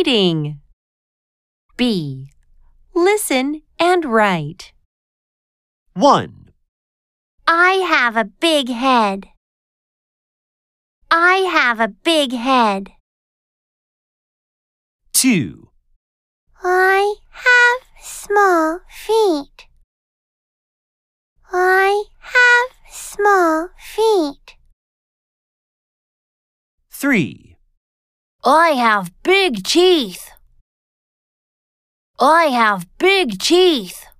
reading. B. Listen and write. 1, I have a big head. I have a big head. 2, I have small feet. I have small feet. 3, I have big teeth. I have big teeth.